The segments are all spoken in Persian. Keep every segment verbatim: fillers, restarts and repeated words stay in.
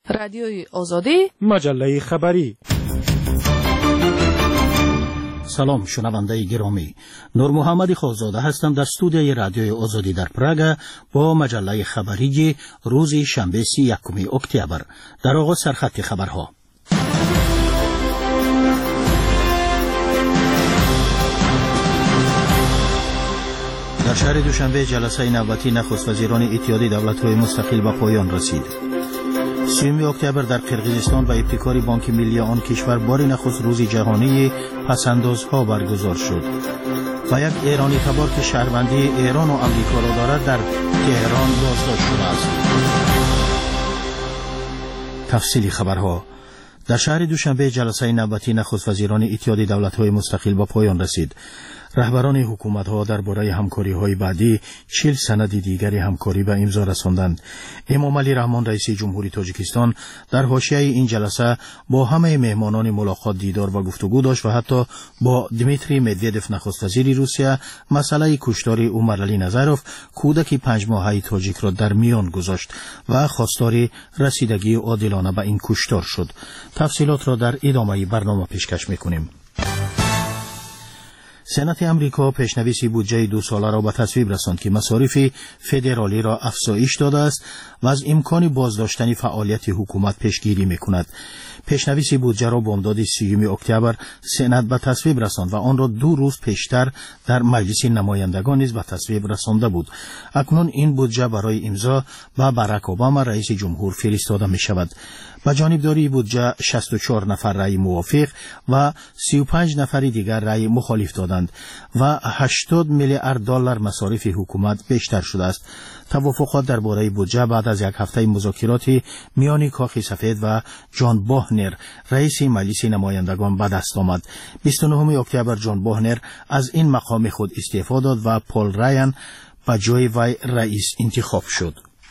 رادیوی آزادی، مجله خبری. سلام شنونده گرامی، نور محمد خالزاده هستم در استودیوی رادیوی آزادی در پراگ با مجله خبری روز شنبه سی و یکم اکتبر. در آغاز سرخط خبرها. در شهر دوشنبه جلسه نوبتی نخست وزیران اتحاد دولت‌های مستقل به پایان رسید. سیوم اکتبر در قرقیزستان و ابتکار بانک ملی آن کشور بار نخست روز جهانی پسندازها برگزار شد و یک ایرانی تبار که شهروندی ایران و امریکا را دارد در تهران بازداشت شده است. تفصیلی خبرها. در شهر دوشنبه جلسه نوبتی نخست وزیران اتحاد دولت‌های مستقل به پایان رسید. رهبران حکومت‌ها درباره همکاری‌های بعدی چهل سند دیگری همکاری به امضا رساندند. امام علی رحمان رئیس جمهوری تاجیکستان در حاشیه این جلسه با همه مهمانان ملاقات دیدار و گفتگو داشت و حتی با دمیتری مدودف نخست وزیر روسیه مسئله کشتار عمر علی نظروف کودک پنج ماهه تاجیک را در میان گذاشت و خواستار رسیدگی عادلانه به این کشتار شد. تفصیلات را در ادامه برنامه پیشکش می‌کنیم. سنت امریکا پیشنویس بودجه دو ساله را به تصویب رساند که مصارف فدرالی را افزایش داده است و از امکان بازداشتن فعالیت حکومت پیشگیری می‌کند. پیشنویس بودجه را بامداد سیوم اکتبر سنت به تصویب رساند و آن را دو روز پیشتر در مجلس نمایندگان نیز به تصویب رسانده بود. اکنون این بودجه برای امضا به باراک اوباما رئیس جمهور فرستاده می شود. به جانبداری بودجه شصت و چهار نفر رأی موافق و سی و پنج نفر دیگر رأی مخالف دادند و هشتاد میلیارد دلار مصارف حکومت بیشتر شده است. توافقات درباره بودجه بعد از یک هفته مذاکرات میان کاخ سفید و جان باهنر رئیس مجلس نمایندگان به دست آمد. بیست و نهم اکتبر جان باهنر از این مقام خود استعفا داد و پول رایان به جای وی رئیس انتخاب شد.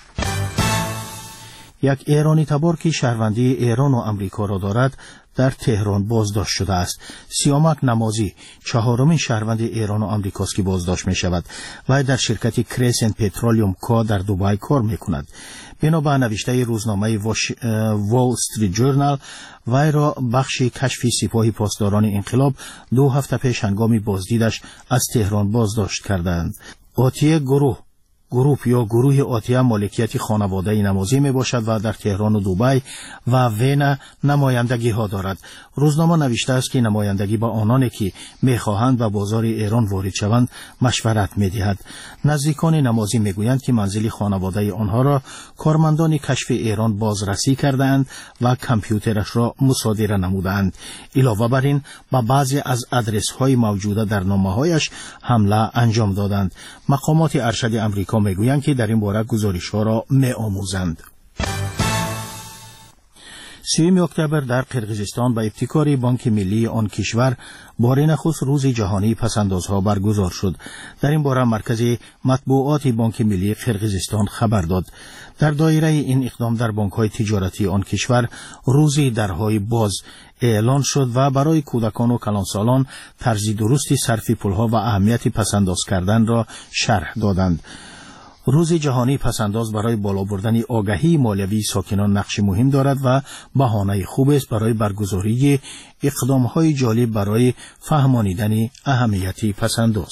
یک ایرانی تبار که شهروندی ایران و امریکا را دارد در تهران بازداشت شده است. سیامک نمازی چهارمین شهروند ایران و امریکاست که بازداشت می شود و در شرکت کریسنت پترولیوم کا در دبی کار می کند. بنابر نوشته روزنامه وال استریت جورنال وی را بخش کشفی سپاه پاسداران انقلاب دو هفته پیش هنگام بازدیدش از تهران بازداشت کردند. آتیه گروه گروپ یا گروه آتیه مالکیت خانواده نمازی می باشد و در تهران و دبی و وین نمایندگی ها دارد. روزنامه نوشته است که نمایندگی با آنانی که می خواهند به بازار ایران وارد شوند مشورت می دهد. نزدیکان نمازی می گویند که منزل خانواده آنها را کارمندان کشف ایران بازرسی کردند و کامپیوترش را مصادره نمودند. علاوه بر این به بعضی از آدرس های موجوده در نامه هایش حمله انجام دادند. مقامات ارشد امریکا میگویند که در این باره گزارش ها را می آموزند. سیوم اکتبر در قرقیزستان به ابتکار بانک ملی آن کشور بار نخست روز جهانی پسندازها برگزار شد. در این باره مرکز مطبوعات بانک ملی قرقیزستان خبر داد. در دایره این اقدام در بانک‌های تجارتی آن کشور روزی درهای باز اعلان شد و برای کودکان و کلانسالان طرز درستی صرف پولها و اهمیت پسنداز کردن را شرح دادند. روز جهانی پسنداز برای بالا بردن آگاهی مالیوی ساکنان نقش مهم دارد و بهانه خوب است برای برگزاری اقدام‌های جالب برای فهمانیدن اهمیت پسنداز.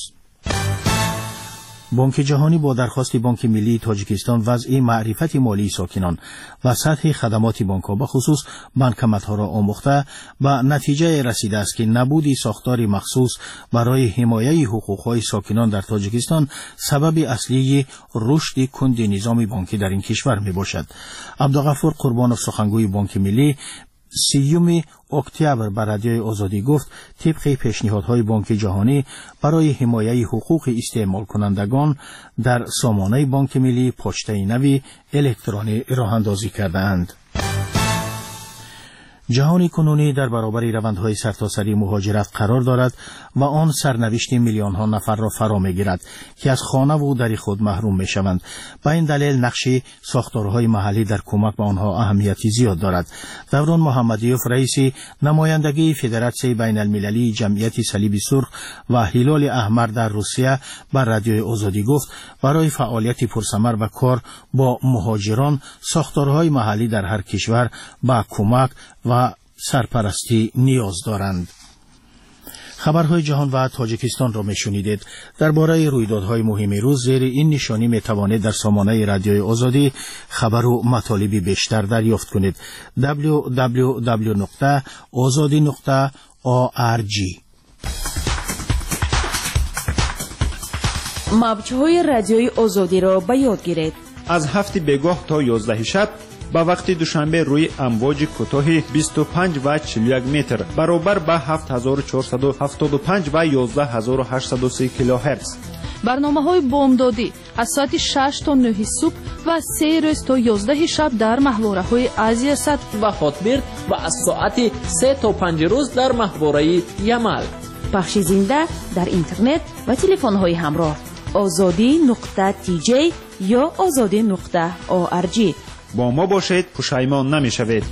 بانک جهانی با درخواست بانک ملی تاجیکستان وضع معرفت مالی ساکنان و سطح خدمات بانک‌ها به خصوص بانکمت‌ها را آموخته به نتیجه رسیده است که نبود ساختاری مخصوص برای حمایت حقوق‌های ساکنان در تاجیکستان سبب اصلی رشد کند نظام بانکی در این کشور میباشد. عبدالغفور قربانوف سخنگوی بانک ملی سیوم اکتبر بر رادیوی آزادی گفت طبق پیشنهادهای بانک جهانی برای حمایت حقوق استعمال کنندگان در سامانه بانک ملی پشته نوی الکترونی راه اندازی کردند. جهانی کنونی در برابر روندهای سرتاسری مهاجرت قرار دارد و آن سرنوشت میلیون ها نفر را فرا میگیرد که از خانه و در خود محروم میشوند. به این دلیل نقش ساختارهای محلی در کمک به آنها اهمیتی زیاد دارد. دوران محمدیوف رئیس نمایندگی فدراسیون بین المللی جمعیت صلیب سرخ و هلال احمر در روسیه بر رادیوی آزادی گفت برای فعالیت پرثمر و کار با مهاجران ساختارهای محلی در هر کشور با کمک و سرپرستی نیاز دارند. خبرهای جهان و تاجیکستان را میشنیدید. درباره رویدادهای مهم روز زیر این نشانی میتوانید در سامانه رادیوی آزادی خبر و مطالبی بیشتر دریافت کنید. دبلیو دبلیو دبلیو نقطه آزادی نقطه او آر جی. موج‌های رادیوی آزادی را به یاد گیرید. از هفت بگاه تا یازده شب با وقت دوشنبه روی امواج کوتاه بیست و پنج و چهل و یک متر برابر با هفت هزار و چهارصد و هفتاد و پنج و یازده هزار و هشتصد و سی کیلوهرتز. برنامه‌های بامدادی از ساعت شش تا نه صبح و از سه روز تا یازده شب در محوره‌های آسیا صد و هاتبرد و از ساعت سه تا پنج روز در محوره یمل. پخش زنده در اینترنت و تلفن‌های همراه آزادی نقطه تی جی یا آزادی نقطه او آر جی. با ما باشید، پشیمان نمی‌شوید.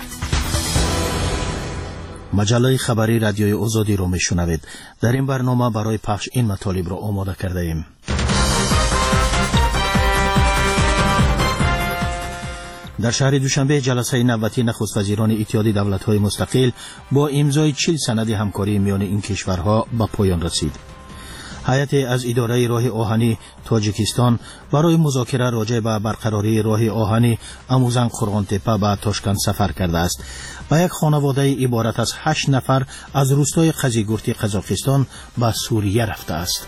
مجله خبری رادیوی آزادی را میشنوید. در این برنامه برای پخش این مطالب را آماده کرده ایم. در شهر دوشنبه جلسه نوبتی نخست وزیران اتحاد دولت‌های مستقل با امضای چهل سند همکاری میان این کشورها به پایان رسید. هیئت از اداره راه آهنی تاجیکستان برای مذاکره راجع به برقراری راه آهنی اموزن قرغان تپه به تاشکند سفر کرده است. و یک خانواده عبارت از هشت نفر از روستای قزیگورتی قزاقستان به سوریه رفته است.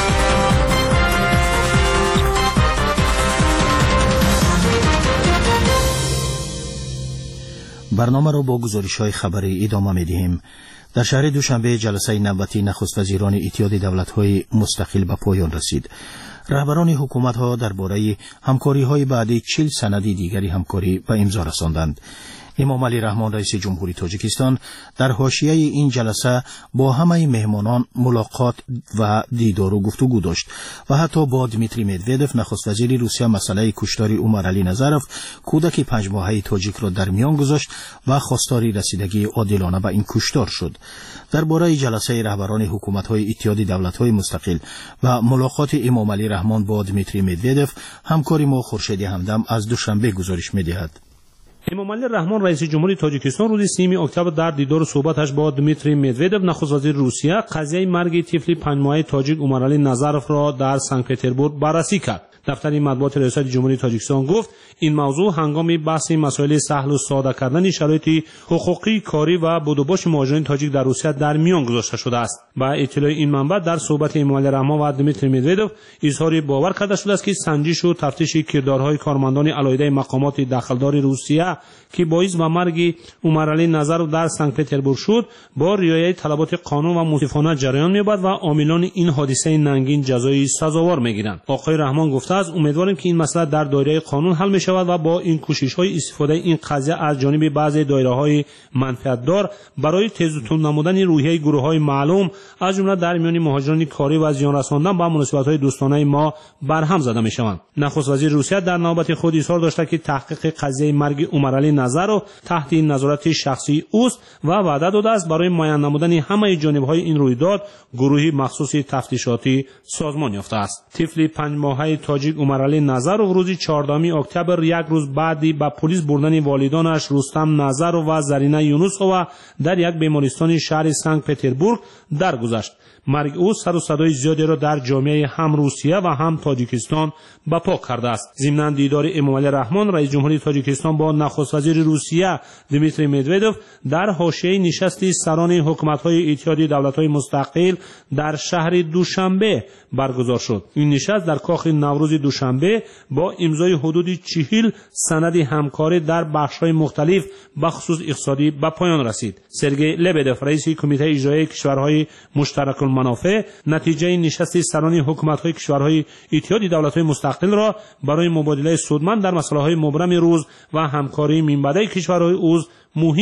برنامه را با گزارش‌های خبری ادامه می‌دهیم. در شهر دوشنبه جلسه نوبتی نخست وزیران اتحاد دولت‌های مستقل به پایان رسید. رهبران حکومت‌ها درباره همکاری‌های بعدی چهل سند دیگری همکاری به امضا رساندند. امام علی رحمان رئیس جمهوری تاجیکستان در حاشیه این جلسه با همه مهمانان ملاقات و دیدار و گفتگو داشت و حتی با دمیتری مدودف نخست وزیر روسیه مسئله کشتار عمر علی نظروف کودک پنج ماهه تاجیک را در میان گذاشت و خواستار رسیدگی عادلانه به این کشتار شد. درباره جلسه رهبران حکومت‌های اتحاد دولت‌های مستقل و ملاقات امام علی رحمان با دمیتری مدودف همکاری ما خورشید همدم از دوشنبه گزارش می‌دهد. امام علی رحمان رئیس جمهوری تاجیکستان روز سیوم اکتبر در دیدار و صحبتش با دمیتری مدودف نخست وزیر روسیه قضیه مرگ طفل پنج ماهه تاجیک عمر علی نظروف را در سن پترزبورگ بررسی کرد. دفتر مطبوعات ریاست جمهوری تاجیکستان گفت این موضوع هنگام بحث مسائل سهل و ساده کردن شرایط حقوقی کاری و بودوباش مهاجرین تاجیک در روسیه در میان گذاشته شده است. با اطلاع این منبع در صحبت امام علی رحمان و دمیتری مدودف اظهار باور کرده شده است که سنجش و تفتیش کردارهای کارمندان علیحده مقامات دخلدار روسیه که باعث به مرگ عمر علی نظروف در سن پترزبورگ شد با رعایت طلبات قانون و منصفانه جریان می‌یابد و عاملان این حادثه ننگین جزای سزاوار می‌گیرند. آقای رحمان گفته است امیدواریم که این مسئله در دایره قانون حل می‌شود و با این کوشش‌های استفاده این قضیه از جانب بعضی دایره‌های منفعت‌دار برای تیز و تند نمودن روحیه گروه‌های معلوم از جمله در میان مهاجران کاری و زیان رساندن به مناسبت‌های دوستانه ما برهم زده می‌شوند. نخست وزیر روسیه در نوبت خود اظهار داشته که تحقیق قضیه مرگ عمر علی نظروف تحت نظارت شخصی اوست و وعده داده است برای معین نمودن همه جانب‌های این رویداد گروهی مخصوص تفتیشاتی سازمان یافته است. طفل پنج ماهه تاجیک عمر علی نظروف روز چهاردهم اکتبر یک روز بعدی به پلیس بردن والدانش رستم نظروف و زرینه یونوسووا در یک بیمارستان شهر سن پترزبورگ درگذشت. مرگ او سر و صدای زیادی را در جامعه هم روسیه و هم تاجیکستان بپا کرده است. ضمن دیدار امام علی رحمان رئیس جمهوری تاجیکستان با نخست وزیر روسیه دمیتری مدودف در حاشیه نشست سران حکومت‌های اتحاد دولت‌های مستقل در شهر دوشنبه برگزار شد. این نشست در کاخ نوروز دوشنبه با امضای حدود چهل سند همکاری در بخش‌های مختلف بخصوص اقتصادی به پایان رسید. سرگئی لبدف رئیس کمیته اجرایی کشورهای مشترک المنافع نتیجه نشست سران حکومت‌های کشورهای اتحاد دولت‌های مستقل را برای مبادله سودمند در مسائل مبرم روز و همکاری منبع کشورهای عضو مهم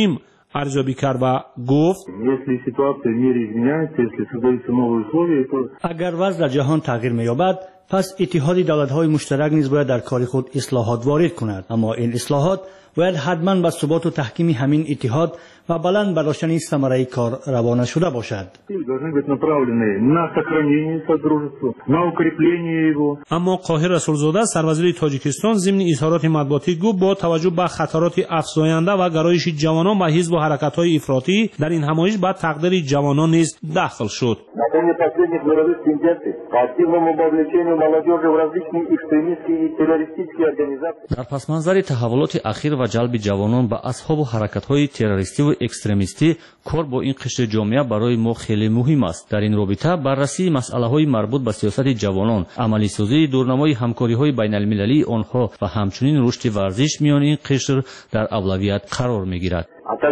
ارزیابی کرد و گفت اگر وضع در جهان تغییر می‌یابد پس اتحاد دولت‌های مشترک نیز باید در کار خود اصلاحات وارد کند، اما این اصلاحات باید حتماً به ثبات و تحکیم همین اتحاد و بلند برداشتن ثمره کار روانه شده باشد. اما قاهر رسولزاده سروزیر تاجیکستان ضمن اظهارات مطبوعاتی گفت با توجه به خطرات افزاینده و گرایش جوانان به حزب و حرکت‌های افراطی در این همایش به تقدیر جوانان نیز داخل شد. در پس منظر تحولات اخیر و جلب جوانان به اصحاب و حرکت‌های تروریستی و اکستریمیستی کار با این قشر جامعه برای ما خیلی مهم است. در این رابطه بررسی مسائل‌های مربوط به سیاست جوانان، عملی سازی دورنمای همکاری‌های بین‌المللی آنها و همچنین رشد ورزش میان این قشر در اولویت قرار می‌گیرد.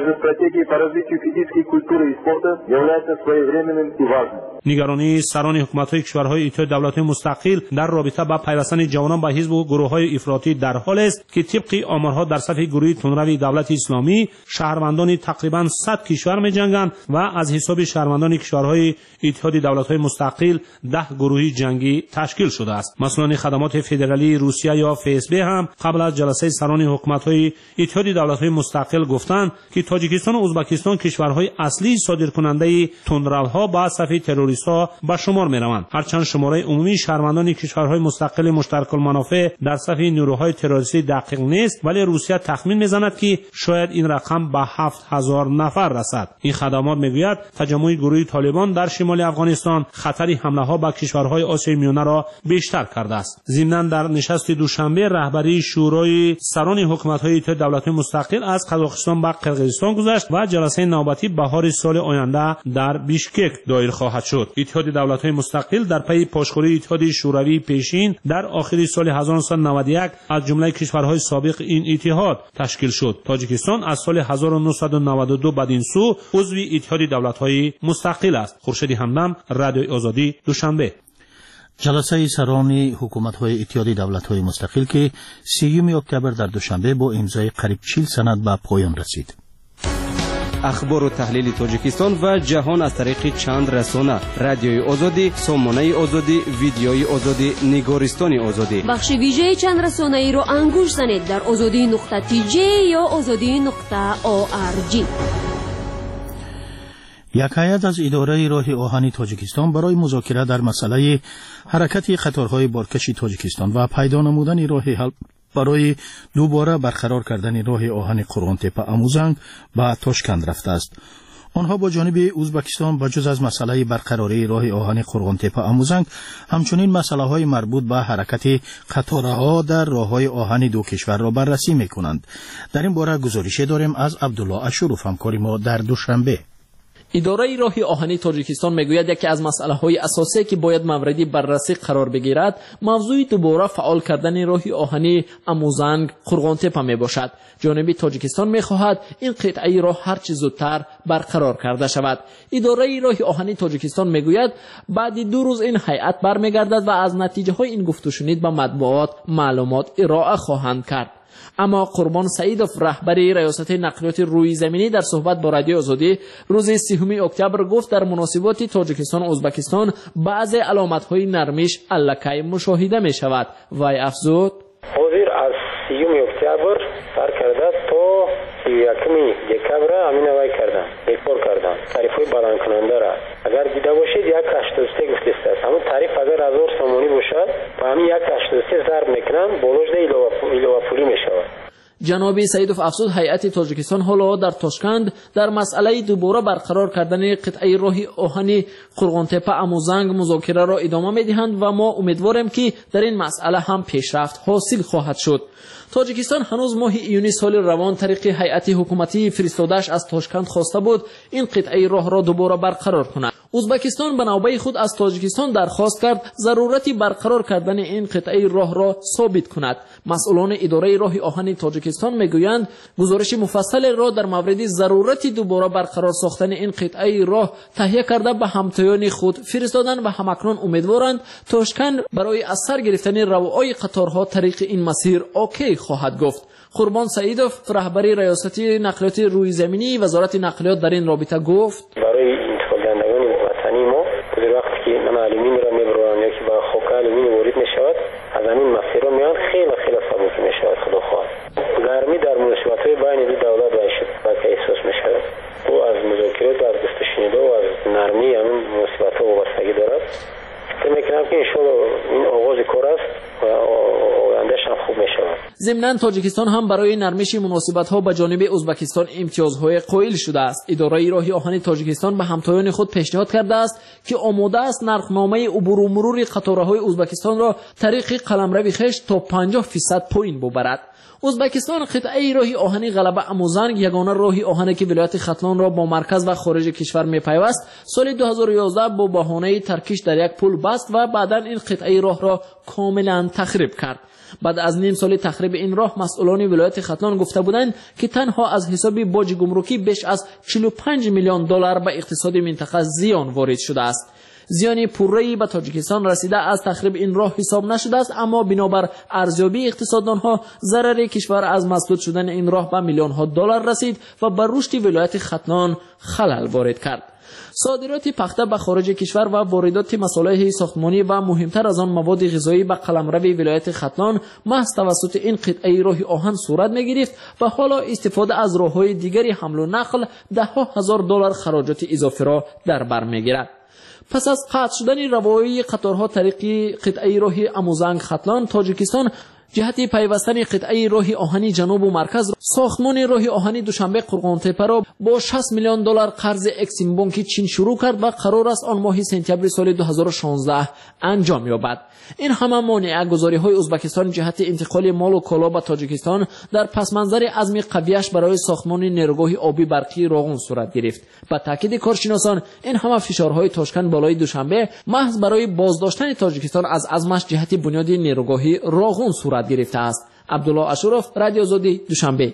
نگرانی سران حکومت‌های کشورهای اتحاد دولت‌های مستقل در رابطه با پیوستن جوانان به حزب و گروه‌های افراطی در حال است که طبق آمارها در صف گروه تندروی دولت اسلامی شهروندان تقریباً صد کشور می‌جنگند و از حساب شهروندان کشورهای اتحاد دولت‌های مستقل ده گروه جنگی تشکیل شده است. مسئولان خدمات فدرالی روسیه یا اف اس بی هم قبل از جلسه سران حکومت‌های اتحاد دولت‌های مستقل گفتند که تاجیکستان و ازبکستان کشورهای اصلی صادرکننده تندروها با صف تروریست‌ها به شمار می‌روند. هرچند شماره عمومی شهروندان کشورهای مستقل مشترک المنافع در صف نیروهای تروریستی دقیق نیست، ولی روسیه تخمین می‌زند که شاید این رقم به هفت هزار نفر رسد. این خدمات می‌گوید تجمع گروه طالبان در شمال افغانستان خطر حمله‌ها به کشورهای آسیای میانه را بیشتر کرده است. ضمناً در نشست دوشنبه رهبری شورای سران حکومت‌های اتحاد دولت‌های مستقل از قزاقستان به قرقیزستان گذشت و جلسه نوبتی بهار سال آینده در بیشکک دایر خواهد شد. اتحاد دولت‌های مستقل در پی پاشخوری اتحاد شوروی پیشین در آخر سال هزار و نهصد و نود و یک از جمله کشورهای سابق این اتحاد تشکیل شد. تاجیکستان از سال هزار و نهصد و نود و دو بعد این سو عضو اتحاد دولت‌های مستقل است. خورشید همدم، رادیو آزادی، دوشنبه. جلسه سران حکومت‌های اتحاد دولت‌های مستقل که سیوم اکتبر در دوشنبه با امضای قریب چهل سند به پایان رسید. اخبار و تحلیل تاجیکستان و جهان از طریق چند رسانه: رادیوی آزادی، سامانه آزادی، ویدیوی آزادی، نگارستان آزادی. بخش ویژه چند رسانه‌ای رو انگوش زنید در آزادی نقطه تی جی یا آزادی نقطه او آر جی. یک هیئت از اداره راه آهن تاجیکستان برای مذاکره در مسئله حرکت قطارهای بارکش تاجیکستان و پیدا نمودن راه حل برای دوباره برقرار کردن راه آهن قرغانتپه اموزنگ به تاشکند رفته است. آنها با جانب ازبکستان بجز از مسئله برقراری راه آهن قرغانتپه اموزنگ همچنین مسئله‌های مربوط به حرکت قطارها در راه‌های آهن دو کشور را بررسی می‌کنند. در این باره گزارشی داریم از عبدالله اشروف، همکار ما در دوشنبه. اداره راه آهنی تاجیکستان میگوید یکی از مسئله‌های اساسی که باید موردی بررسی قرار بگیرد موضوع دوباره فعال کردن راه آهنی اموزنگ قرغانتپه میباشد. جانب تاجیکستان میخواهد این قطعه راه هر چه زودتر برقرار کرده شود. اداره راه آهنی تاجیکستان میگوید بعد دو روز این هیئت برمیگردد و از نتیجه های این گفت و شنید به مطبوعات معلومات ارائه خواهند کرد. اما قربان سعیدوف رهبری ریاست نقلیات روی زمینی در صحبت با رادیو آزادی روز سیوم اکتبر گفت در مناسبات تاجیکستان و ازبکستان بعضی علامت‌های نرمیش الکی مشاهده می شود. وی افزود: حاضر از سیوم اکتبر سر کرده تا سی و یکم دکبر امین وی کردن ریپورت کردن تعریف‌های بلند کننده را اگر دیده باشید یک هشتاد و سه گفته است. همون تعریف اگر هزار سومانی باشد با همین یک هشتاد و سه ضرب میکنن بولوش ده ایلوه پولی میشود. جناب سعیدوف افزود هیئت تاجیکستان حالا در تاشکند در مسئله دوباره برقرار کردن قطعه راه آهن قرغانتپه اموزنگ مذاکره را ادامه میدهند و ما امیدواریم که در این مسئله هم پیشرفت حاصل خواهد شد. تاجیکستان هنوز ماه ایونی سال روان طریق هیئت حکومتی فرستاده‌اش از تاشکند خواسته بود این قطعه راه را دوباره برقرار کند. ازبکستان به نوبه خود از تاجیکستان درخواست کرد ضرورت برقرار کردن این قطعه راه را ثابت کند. مسئولان اداره راه آهن تاجیکستان میگویند گزارش مفصل را در مورد ضرورت دوباره برقرار ساختن این قطعه راه تهیه کرده به همتایان خود فرستادن و همکنون امیدوارند تاشکند برای از سر گرفتن روای قطارها طریق این مسیر اوکی خواهد گفت. قربان سعیدوف رهبر ریاست نقلیات روی زمینی وزارت نقلیات در این رابطه گفت برای انتقال دهندگان وطنی ما در وقتی که من علومین را میبرند یا که با خوک علومین وارد میشود از همین مسیر را میان خیلی خیلی سبک میشود. خدا خواهد گرمی در مناسبت های بین دو دولت و که احساس میشود و از مذاکرات از دست شنیده و از نرمی همین مناسبت ها وابستگی دارد. فکر میکنم که انشالله این آغاز کار است و آیندهش هم خوب میشود. ضمناً تاجیکستان هم برای نرمش مناسبت ها به جانب ازبکستان امتیازهای قائل شده است. اداره راه آهن تاجیکستان به همتایان خود پیشنهاد کرده است که آماده است نرخنامه عبور و مرور قطارهای ازبکستان را طریق قلمرو خویش تا پنجاه درصد پایین ببرد. ازبکستان قطعه راه آهن غلبه اموزنگ یگانه راه آهنی که ولایت ختلان را با مرکز و خارج کشور میپیوست سال دو هزار و یازده با بهانه ترکیش در یک پل بست و بعدا این قطعه راه را کاملا تخریب کرد. بعد از نیم سال تخریب این راه مسئولان ولایت ختلان گفته بودند که تنها از حساب باج گمرکی بیش از چهل و پنج میلیون دلار به اقتصاد منطقه زیان وارد شده است. زیان پره‌ای به تاجیکستان رسیده از تخریب این راه حساب نشده است، اما بنابر ارزیابی اقتصاددانها ضرر کشور از مسدود شدن این راه به میلیون ها دلار رسید و بر رشد ولایت ختلان خلل وارد کرد. صادرات پخته به خارج کشور و واردات مصالح ساختمانی و مهمتر از آن مواد غذایی به قلمرو ولایت ختلان محض توسط این قطعه راه آهن صورت می‌گرفت و حالا استفاده از راه‌های دیگری حمل و نقل ده ها هزار دلار خراجات اضافی را در بر می‌گیرد. پس از قطع شدن روایی قطارها طریق قطعه راه اموزنگ ختلان تاجیکستان جهت پیوستن قطعه راه آهنی جنوب و مرکز ساختمان راه آهنی دوشنبه قرغانتپه را با شصت میلیون دلار قرض اکسیم بانک چین شروع کرد و قرار است آن ماه سپتامبر سال دو هزار و شانزده انجام یابد. این همه مانع گذاری های ازبکستان جهت انتقال مال و کالا به تاجیکستان در پس منظر عزم قویش برای ساختمان نیروگاه آبی برقی راغون صورت گرفت. با تاکید کارشناسان این همه فشارهای تاشکند بالای دوشنبه محض برای بازداشتن تاجیکستان از عزمش جهت بنیاد نیروگاهی راغون صورت گرفته است. عبدالله اشرف، رادیو آزادی، دوشنبه.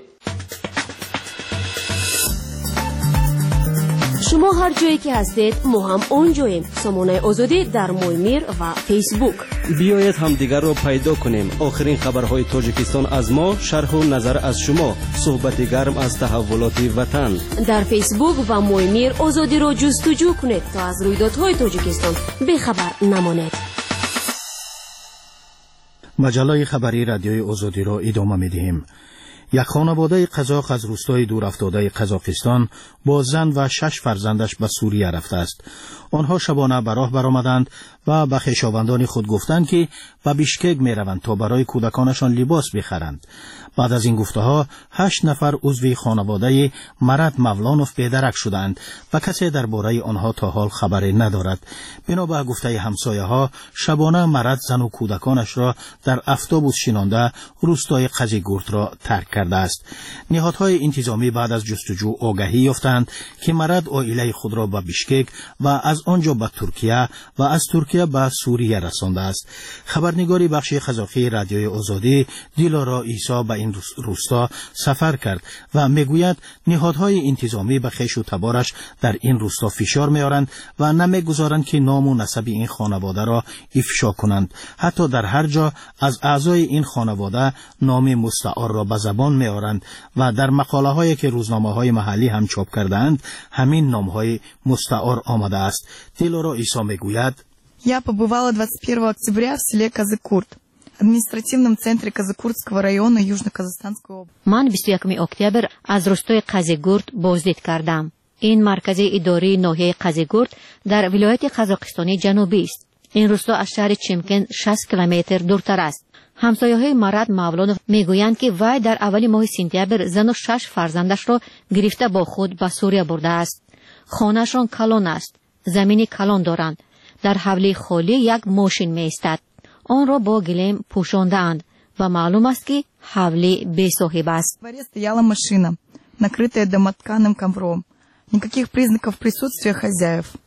شما هر جایی که هستید ما هم اونجاییم. سامانه آزادی در مویمیر و فیسبوک. بیایید هم دیگر رو پیدا کنیم. آخرین خبرهای تاجیکستان از ما، شرح و نظر از شما، صحبت گرم از تحولات وطن. در فیسبوک و مویمیر آزادی رو جستجو کنید تا از رویدادهای تاجیکستان بیخبر نمانید. مجله خبری رادیوی آزادی را ادامه می‌دهیم. یک خانواده قزاق از روستای دور افتاده قزاقستان با زن و شش فرزندش به سوریه رفته است. آنها شبانه به راه برآمدند و به خویشاوندان خود گفتند که به بیشکک میروند تا برای کودکانشان لباس بخرند. بعد از این گفته‌ها هشت نفر عضو خانواده مرد مولانوف بیدرک شدند و کسی درباره آنها تا حال خبری ندارد. بنا به گفته همسایه‌ها شبانه مرد زن و کودکانش را در اتوبوس شینانده روستای قزیگورت را ترک کرده است. نهادهای انتظامی بعد از جستجو آگاهی یافتند که مرد عائله خود را به بیشکک و از آنجا به ترکیه و از ترکیه به سوریه رسانده است. خبرنگاری بخش قزاقی رادیوی آزادی دیلارا عیسی به این روستا سفر کرد و میگوید نهادهای انتظامی به خویش و تبارش در این روستا فشار میارند و نمیگذارند که نام و نسب این خانواده را افشا کنند. حتی در هر جا از اعضای این خانواده نام مستعار را به زبان میارند و در مقاله هایی که روزنامه های محلی هم چاپ کردند همین نام های مستعار آمده است. دیلارا عیسی میگوید Я побывала двадцать первого октября в селе Казыкурт, административном центре Казыкуртского района Южно-Казахстанской области. من بیست و یکم اکتبر از روستای قزیگورت بازدید کردم. این مرکز اداری ناحیه قزیگورت در ولایت قزاقستان جنوبی است. این روستا از شهر چیمکن شصت کیلومتر دورتر است. همسایه‌های مرد مولانوف میگویند که وی در اول ماه سپتامبر زن و شش فرزندش را گرفته با خود به سوریه برده است. خانه‌شان کلان است. زمین کلان دارند. در حوله خالی یک ماشین می ایستد. آن را با گلیم پوشانده اند و معلوم است که حوله بی صاحب است. В дворе стояла машина, накрытая домотканым ковром. Никаких признаков присутствия хозяев.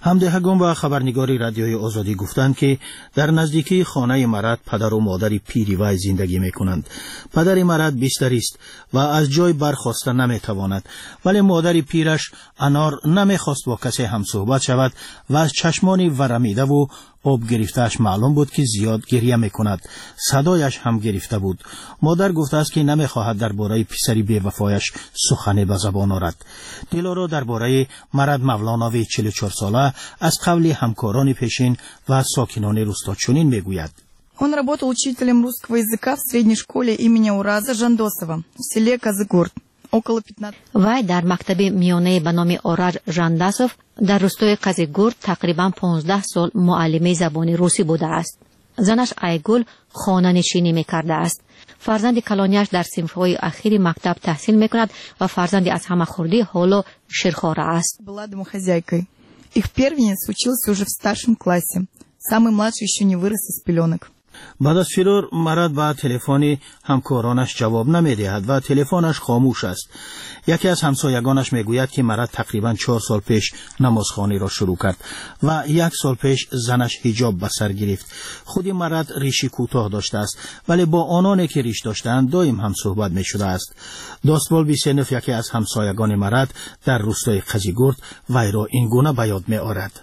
همدهگان و خبرنگاری رادیوی آزادی گفتند که در نزدیکی خانه مرد پدر و مادر پیری وی زندگی میکنند. پدر مرد بیستری است و از جای برخاسته نمیتواند، ولی مادر پیرش انار نمیخواست با کسی هم صحبت شود و از چشمانی ورمیده و آب گرفتهش معلوم بود که زیاد گریه میکند. صدایش هم گرفته بود. مادر گفته است که نمیخواهد درباره پسری بی‌وفایش سخنی به زبان آورد. دلارا درباره مرد مولانا چهل و چهار ساله از قبل همکاران پیشین و ساکنان روستا چنین میگوید: Он работал учителем русского языка в средней школе имени Ураза Жандосова в селе Казыгурт. вай дар мактаби миёнае ба номи Ораж Жандасов дар рӯстои Қазигурд тақрибан понздаҳ сол муаллимаи забони русӣ будааст. занаш Айгул хонанишинӣ мекардааст. фарзанди калонияш дар синфҳои ахири мактаб таҳсил мекунад ва фарзанди аз ҳамахӯрдӣ ҳоло ширхора аст. Была домохозяйкой. Их первенец учился уже в старшем классе. Самый младший еще не вырос из пеленок. بعد از فرار مرد به تلفن همکارانش جواب نمیدهد و تلفنش خاموش است. یکی از همسایگانش میگوید که مرد تقریبا چهار سال پیش نمازخوانی را شروع کرد و یک سال پیش زنش حجاب به سر گرفت. خود مرد ریشی کوتاه داشته است، ولی با آنانی که ریش داشتند دائم هم صحبت می شده است. داستبال بیسنف یکی از همسایگان مرد در روستای قزیگورد وی را این گونه به یاد می آورد.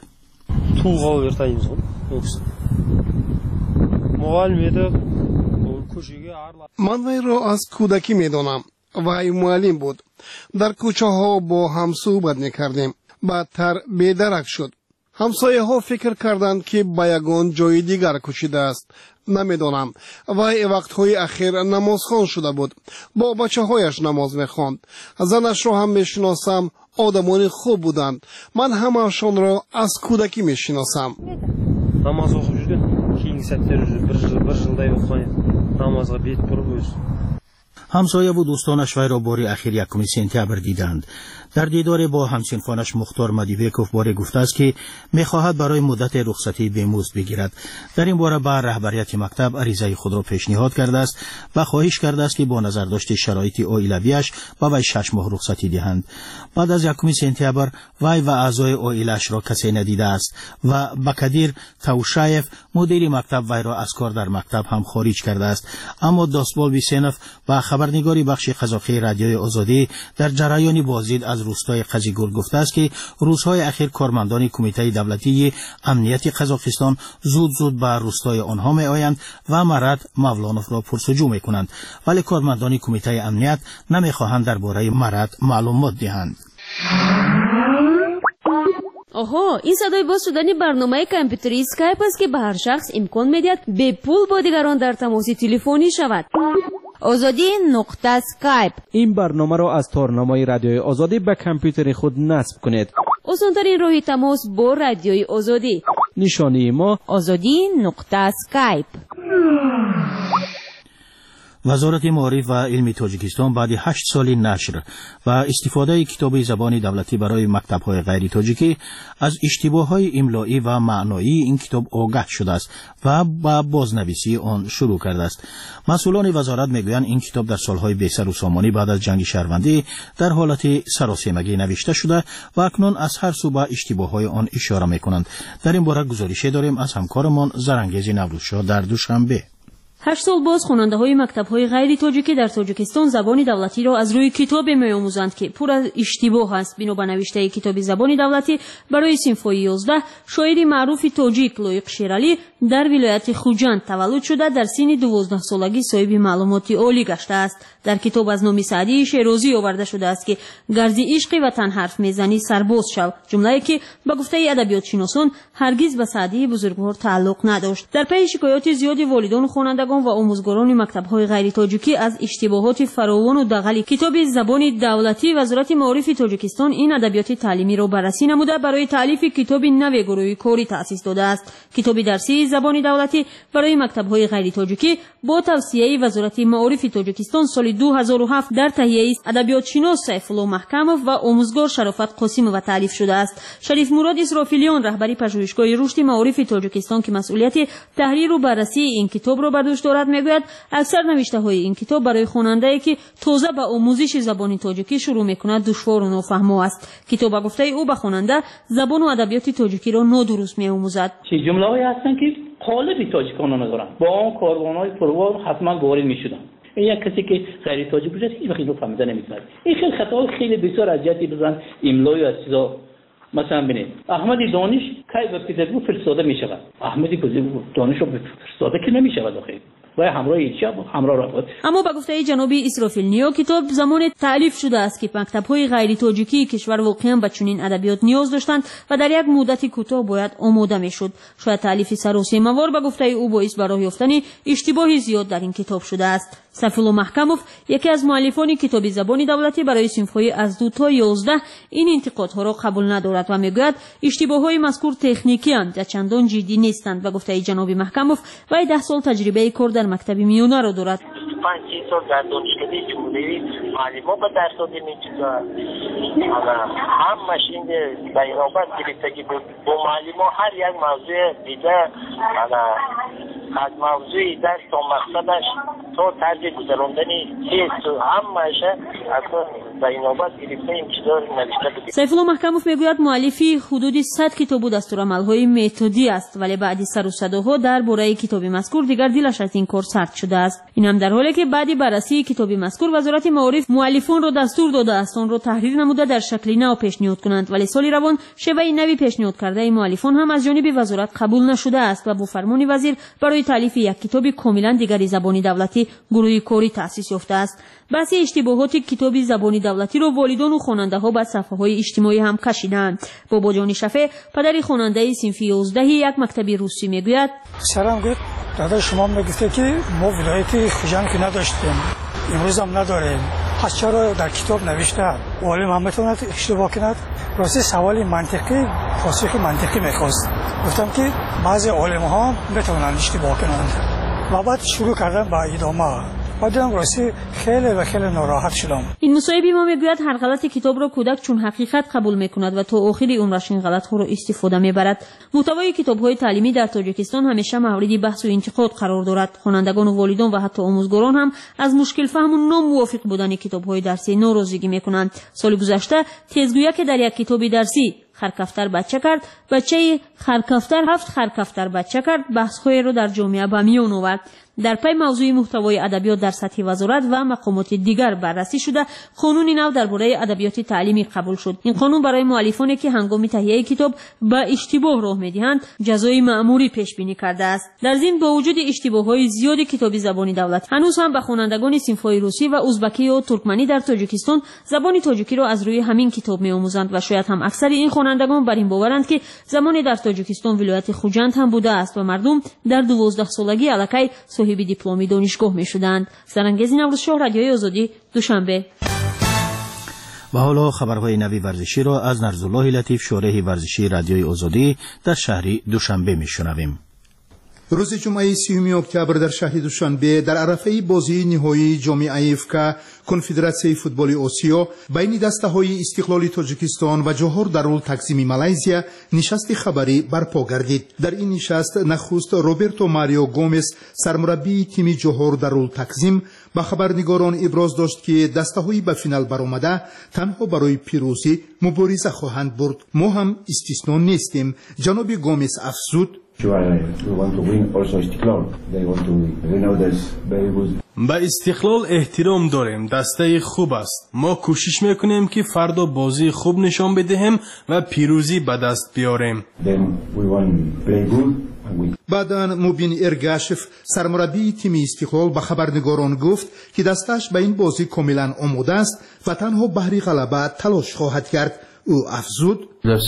من وی را از کودکی می دانم. وی معلم بود. در کوچه ها با هم صحبت می کردیم. بعدتر بیدرک شد. همسایه ها فکر کردند که به یگان جای دیگر کوچیده است. نمی دانم. وی وقت های اخیر نمازخوان شده بود. با بچه هایش نماز می خواند. زنش را هم می شناسم. آدمان خوب بودند. من همه‌شان را از کودکی می شناسم. نماز оқып жүрген кейінгі сәттері бір жыл бір жылдай оқыған намазға бет бұрып өзі. همسایه و دوستانش وی را بار اخیر یکم سپتامبر دیدند. در دیدار با همسنفانش مختار مدیویکوف باره گفته است که میخواهد برای مدت رخصتی بمزد بگیرد. در این باره به رهبریت مکتب عریضه خود را پیشنهاد کرده است و خواهش کرده است که با نظر داشت شرایط عائلویش به وی شش ماه رخصتی دهند. بعد از یکم سپتامبر وی و اعضای عائله‌اش را کسی ندیده است و بکدیر توشایف مدیر مکتب وی را از کار در مکتب هم خارج کرده است. اما داستبال بیسنف و خبرنگاری بخش قزاقی رادیوی آزادی در جریان بازدید از روستای قزیگورد گفته است که روزهای اخیر کارمندان کمیته دولتی امنیت قزاقستان زود زود به روستای آنها می آیند و مرد مولانوف را پرسجو می کنند، ولی کارمندان کمیته امنیت نمی خواهند درباره مرد معلومات دهند. آها، این صدای باز شدن برنامه کامپیوتری اسکایپ است که به هر شخص امکان میدهد به پول با دیگران در تماس تلفنی شود. آزادی نقطه اسکایپ. این برنامه را از تارنمای رادیوی آزادی به کامپیوتر خود نصب کنید. آسان‌ترین راه تماس با رادیوی آزادی. نشانی ما آزادی نقطه اسکایپ. وزارت معارف و علم تاجیکستان بعد هشت سال نشر و استفاده کتاب زبان دولتی برای مکتب‌های غیر تاجیکی از اشتباه‌های املایی و معنایی این کتاب آگاه شده است و با بازنویسی آن شروع کرده است. مسئولان وزارت میگویند این کتاب در سالهای بیسر و سامانی بعد از جنگ شهروندی در حالت سراسیمگی نوشته شده و اکنون از هر سو به اشتباه‌های آن اشاره می‌کنند. در این باره گزارشی داریم از همکارمان زرنگیز نوروزشاه در دوشنبه. هشت سال باز خواننده های مکتب های غیر تاجیکی در تاجیکستان زبان دولتی را از روی کتاب می‌آموزند که پر از اشتباه است. بنا به نوشته کتاب زبان دولتی برای صنف یازده، شاعر معروف تاجیک لایق شیرالی در ولایت خوجند تولد شده در سن دوازده سالگی صاحب معلومات عالی گشته است. در کتاب از نام سعدی شیرازی آورده شده است که گرزی عشق وطن حرف میزنی سرباز شو، جمله‌ای که به گفته ادبیات شناسان هرگز به سعدی بزرگوار تعلق نداشت. در پی شکایات زیادی والدان خوانندگان و آموزگاران مکتب‌های غیر تاجیکی از اشتباهات فراوان و دغل کتاب زبان دولتی، وزارت معارف تاجیکستان این ادبیات تعلیمی را بررسی نموده برای تالیف کتاب نو گروهی کاری تأسیس داده است. کتاب درسی زبان دولتی برای مکتب‌های غیر تاجیکی با توصیه وزارت معارف تاجیکستان سال دو هزار و هفت در تهیه ادبیات شناس سیف الله محکمov و آموزگار شرافت قاسمova تالیف شده است. شریف مراد اسرافیلیان رهبری پژوهشگاه رشد معارف تاجیکستان که مسئولیت تحریر و بررسی این کتاب را بر دوش توش دارد میگوید اکثر نوشته های این کتاب برای خواننده که تازه به آموزش زبان تاجیکی شروع میکند دشوار و نافهمو است. کتاب به گفته او به خواننده زبان و ادبیات تاجیکی را نادرست میآموزد. چه جمله‌ای هستند که قالب تاجیکان ندارند. با آن کاروان‌های پروار حتما وارد میشدند. این یک کسی که غیر تاجیک بوده هیچ وقت اینو فهمیده نمی‌تونه. این خیلی خطا خیلی بسیار اذیتی بزن املای از چیزا. مثلا ببینید احمد دانش کی به پترزبورگ فرستاده میشود. احمد دانش رو فرستاده که نمیشود آخه. و همراه ایچا همراه را. اما به گفته جنابی اسرافیل نیو کتاب زمان تألیف شده است که مکتب‌های غیر تاجیکی کشور واقعا به چنین ادبیات نیاز داشتند و در یک مدت کوتاه باید آماده میشد. شاید تألیف سروسی موار به گفته او باعث به راه یافتن اشتباهی زیاد در این کتاب شده است. سفیلو محکموف یکی از مؤلفان کتاب زبان دولتی برای صنف‌های از دو تا یازده این انتقادها را قبول ندارد و میگوید اشتباه‌های مذکور تکنیکی اند و چندان جدی نیستند. به گفته جناب محکموف وی ده سال تجربه کار در مکتب میانه را دارد. پنج سال در دانشکده جمهوری معلمان به درس دادن این چیزا هم ماشین بیرابط گرفته که با معلمان هر یک موضوع دیده از موضوع درس تا مقصدش تا طرز گذراندن هیچ همه‌اش اصلا بیرابط گرفته این چیزا نوشته بود. سیفالله محکموف میگوید مؤلفی حدود صد کتاب و دستورالعمل‌های متدی است ولی بعد سر و صداها درباره کتاب مذکور دیگر دلش از این کار سرد شده است. این هم در حالی که بعد بررسی کتاب مذکور وزارت معارف مؤلفان را دستور داده است آن را تحریر نموده در شکل نو پیشنهاد کنند ولی سال روان شیوه نوی پیشنهاد کرده مؤلفان هم از جانب وزارت قبول نشده است و با فرمان وزیر برای تالیف یک کتاب کاملا دیگری زبان دولتی گروه کاری تأسیس یافته است. بحث اشتباهات کتاب زبان دولتی را والدان و خواننده ها بر صفحه‌های اجتماعی هم کشیدند. بابا جان شفیع پدر خواننده صنف یازده یک مکتب روسی میگوید سلام گفت دادا شما میگفته که ما ولایت خوجند که نداشتیم امروز هم نداریم پس چرا در کتاب نوشته عالم هم میتواند اشتباه کند؟ راستی سوال منطقی پاسخ منطقی میخواست. گفتم که بعضی عالم ها میتوانند اشتباه کنند و بعد شروع کردن با ادامه. بعدم راستی خیلی و خیلی ناراحت شدم. این مصاحبه ما میگوید هر غلط کتاب را کودک چون حقیقت قبول میکند و تا آخر عمرش این غلط ها را استفاده میبرد. محتوای کتاب‌های تعلیمی در تاجیکستان همیشه مورد بحث و انتقاد قرار دارد. خوانندگان و والدان و حتی آموزگاران هم از مشکل فهم و ناموافق بودن کتاب‌های درسی ناراضگی میکنند. سال گذشته تیزگویی که در یک کتاب درسی خرکفتر بچه کرد بچه خرکفتر هفت خرکفتر بچه کرد بحث‌های را در جامعه به میان آورد. در پی موضوع محتوای ادبیات در سطح وزارت و مقامات دیگر بررسی شده قانون نو درباره ادبیات تعلیمی قبول شد. این قانون برای مؤلفانی که هنگام تهیه کتاب به اشتباه راه میدهند جزای مأموری پیش بینی کرده است. در ضمن با وجود اشتباه‌های زیاد کتاب زبان دولت هنوز هم به خوانندگان صنف‌های روسی و ازبکی و ترکمنی در تاجیکستان زبان تاجیکی را از روی همین کتاب می‌آموزند و شاید هم اکثر این خوانندگان بر این باورند که زمان در تاجیکستان ولایت خوجند هم بوده است و مردم در دوازده سالگی الکی صاحب دیپلمی دانشگاه می‌شدند. سرانگیز نوروز شاه رادیوی آزادی دوشنبه. و حالا خبرهای نوی ورزشی را از نرزالله لطیف شورح ورزشی رادیوی آزادی در شهر دوشنبه می‌شنویم. روز جمعه سیوم اکتبر در شهر دوشنبه در عرفه بازی نهایی جام افک کنفدراسیون فوتبال آسیا بین دسته‌های استقلال تاجیکستان و جوهر دارالتقسیم مالزیا نشست خبری برپا گردید. در این نشست نخست روبرتو ماریو گومز سرمربی تیم جوهر دارالتقسیم با خبرنگاران ابراز داشت که دسته‌های به فینال برآمده تنها برای پیروزی مبارزه خواهند برد. ما هم استثنا نیستیم. جناب گومز افزود به استقلال احترام داریم. دسته خوب است. ما کوشش میکنیم که فردا بازی خوب نشان بدهیم و پیروزی به دست بیاریم. بعداً مبین ارگاشف سرمربی تیم استقلال به خبرنگاران گفت که دستش به این بازی کاملا آماده است و تنها بهر غلبه تلاش خواهد کرد. او افزود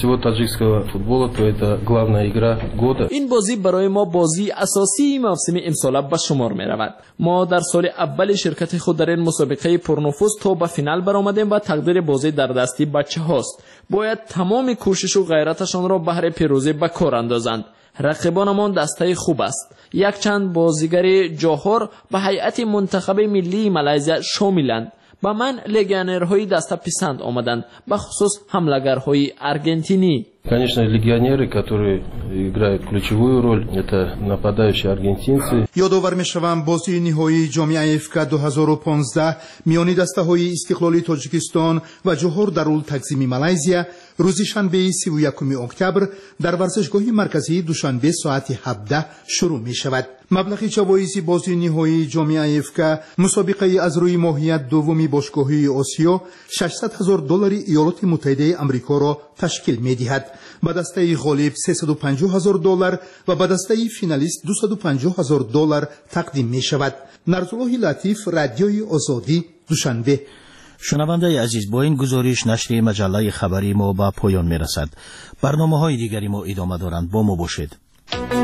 این بازی برای ما بازی اساسی موسم امسال به شمار می رود. ما در سال اول شرکت خود در این مسابقه پرنفوذ تا به فینال برآمدیم و تقدیر بازی در دستی بچه هاست. باید تمام کوشش و غیرتشان را بهر پیروزی به کار اندازند. رقیبانمان دسته خوب است. یک چند بازیگر جوهر به هیئت منتخب ملی مالزیا شاملند. با من لگیونرهای دسته پسند آمدند، به خصوص حملگرهای аргентинии. Конечно, легионеры, которые играют ключевую роль, это нападающие аргентинцы. یادآور می‌شوم بازی نهایی جام افکا دو هزار و پانزده میان دسته‌های استقلالی تاجیکستان و جوهر دارالتنظیم مالزیا روز شنبه سی و یکم اکتبر در ورزشگاه مرکزی دوشنبه ساعت هفده شروع می‌شود. مبلغ جوایز بازی نهایی جام افکا مسابقه از روی ماهیت دومی باشگاهی آسیا ششصد هزار دلار ایالات متحده آمریکا را تشکیل می‌دهد. به دسته غالب سیصد و پنجاه هزار دلار و به دسته فینالیست دویست و پنجاه هزار دلار تقدیم می شود. نرزالله لطیف، رادیوی آزادی، دوشنبه. شنونده عزیز، با این گزارش نشر مجله خبری ما به پایان می رسد. برنامه های دیگری ما ادامه دارند، با ما باشید.